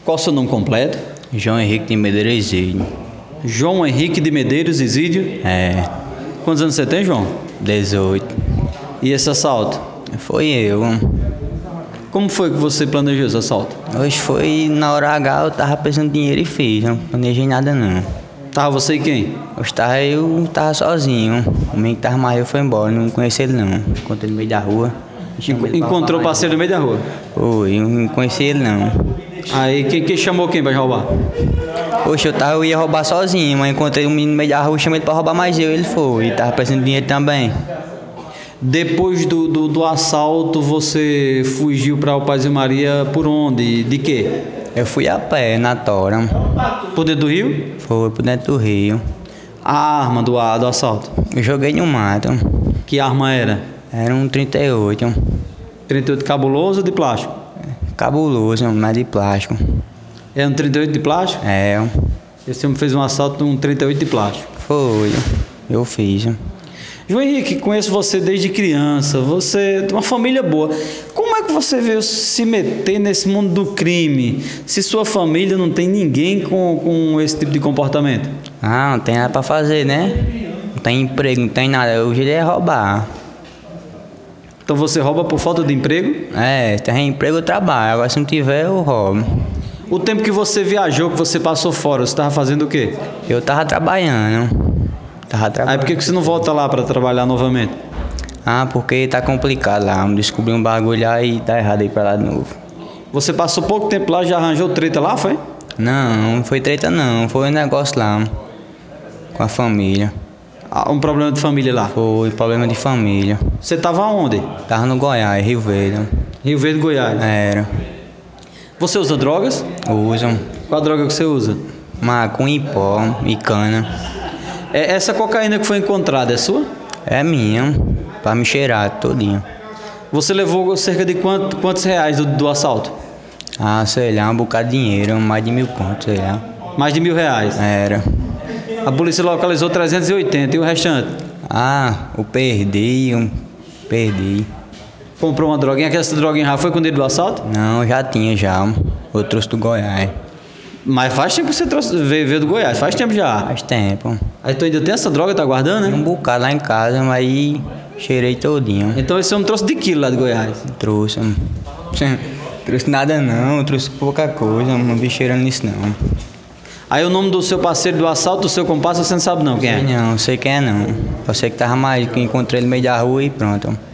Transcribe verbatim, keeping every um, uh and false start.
Qual o seu nome completo? João Henrique de Medeiros Exílio. João Henrique de Medeiros Exílio. É, Quantos anos você tem, João? dezoito. E esse assalto? Foi eu. Como foi que você planejou esse assalto? Hoje foi na hora H, eu tava pensando em dinheiro e fiz, não planejei nada não. Tava você e quem? Hoje tava eu, tava sozinho. O menino que tava mais eu foi embora, não conheci ele não. Encontrei ele no meio da rua. chamei ele pra Encontrou o roubar parceiro no meio da rua. mais. Foi, eu não conheci ele não. Aí quem, quem chamou quem pra roubar? Hoje eu tava, eu ia roubar sozinho, mas encontrei um menino no meio da rua, chamei ele pra roubar mais eu, ele foi. E tava pensando em dinheiro também. Depois do, do, do assalto, você fugiu para o Paz e Maria por onde? De quê? Eu fui a pé na tora. Por dentro do rio? Foi por dentro do rio. A arma do, do assalto? Eu joguei no mato. Que arma era? Era um trinta e oito. trinta e oito cabuloso ou de plástico? Cabuloso, mas de plástico. É um trinta e oito de plástico? É, Esse homem fez um assalto num trinta e oito de plástico. foi. Eu fiz. João Henrique, conheço você desde criança, você tem uma família boa. Como é que você veio se meter nesse mundo do crime, se sua família não tem ninguém com, com esse tipo de comportamento? Ah, não tem nada pra fazer, né? Não tem emprego, não tem nada. O jeito é roubar. Então você rouba por falta de emprego? É, tem emprego eu trabalho. Agora se não tiver, eu roubo. O tempo que você viajou, que você passou fora, você estava fazendo o quê? Eu tava trabalhando. Tava Aí trabalhando. por que que você não volta lá para trabalhar novamente? Ah, porque tá complicado lá. Descobri um bagulho lá e tá errado aí pra lá de novo. Você passou pouco tempo lá, já arranjou treta lá, foi? Não, não foi treta não. Foi um negócio lá. Com a família. Ah, um problema de família lá. Foi problema de família. Você estava onde? Tava no Goiás, Rio Verde. Rio Verde, Goiás. Era. Você usa drogas? Usam Qual a droga que você usa? maconha em pó e cana. É, essa cocaína que foi encontrada é sua? É minha, pra me cheirar todinho. Você levou cerca de quanto, quantos reais do, do assalto? Ah, sei lá, um bocado de dinheiro, mais de mil contos, sei lá. Mais de mil reais. Era. A polícia localizou trezentos e oitenta e o restante? Ah, eu perdi, eu perdi. Comprou uma droguinha, que essa droguinha já foi com o dinheiro do assalto? Não, já tinha já. Eu trouxe do Goiás. Mas faz tempo que você trouxe, veio, veio do Goiás, faz tempo já. Faz tempo. Aí tu ainda tem essa droga, tá guardando, Tinha um né? bocado lá em casa, mas aí cheirei todinho. Então esse homem trouxe de quilo lá de Goiás. Trouxe. Trouxe nada não, trouxe pouca coisa, não vi cheirando nisso não. Aí o nome do seu parceiro do assalto, do seu comparsa, você não sabe não quem é? Não, sei quem é não. Eu sei que tava mais, que encontrei ele no meio da rua e pronto.